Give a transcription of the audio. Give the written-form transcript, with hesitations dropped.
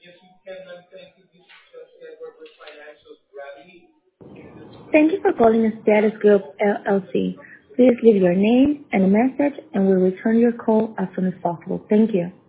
Thank you for calling Status Group LLC. Please leave your name and a message, and we'll return your call as soon as possible. Thank you.